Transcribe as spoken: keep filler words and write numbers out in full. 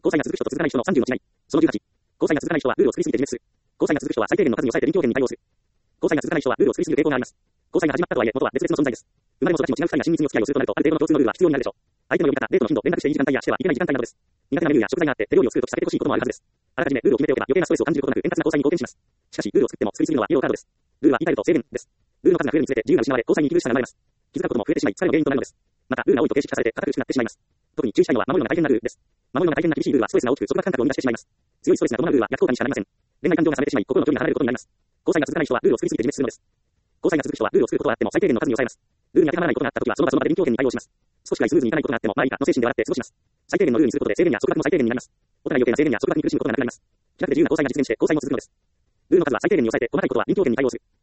交際が続く人と続かない人のさんじゅうの違い。そのじゅうはち。交際が続かない人はルールを作りすぎて自滅する。交際が続く人は最低限の数に抑えて臨機応変に対応する。交際が続かない人はルールを作りすぎる傾向があります。交際が始まったとはいえ、元は別々の存在です。生まれも育ちも違うふたりが親密にお付き合いをするとなると、ある程度の共通のルールは必要になるでしょう。相手の呼び方、デートの頻度、連絡していい時間帯やしてはいけない時間帯などです。苦手なメニューや食材があって手料理を作るとき避けてほしいこともあるはずです。あらかじめルールを決めておけば余計なストレスを感じることなく円滑な交際に貢献します。しかし、ルールを作っても作りすぎるのはイエローカードです。ルールは言い換えると制限です。ルールの数が増えるにつれて自由が失われ、交際に息苦しさが生まれます。気づかうことも増えてしまい、疲れの原因となるのです。また、ルールが多いと形式化されて堅苦しくなってしまいます。特に注意したいのは守るのが大変なルールです。守るのが大変な厳しいルールはストレスが大きく束縛感覚を生み出してしまいます。強いストレスが伴うルールは逆効果にしかなりません。恋愛感情が冷めてしまい、心の距離が離れることになります。交際が続かない人はルールを作りすぎて自滅するのです。交際が続く人はルールを作ることはあっても最低限の数に抑えます。ルールに当てはまらないことがあったときはその場その場で臨機応変に対応します。少しくらいスムーズにいかないことがあっても、まあいいかの精神で笑って過ごします。最低限のルールにすることで制限や束縛も最低限になります。お互い余計な制限や束縛に苦しむことがなくなります。気楽で自由な交際が実現して交際も続くのです。ルールの数は最低限に抑えて細かいことは臨機応変に対応する。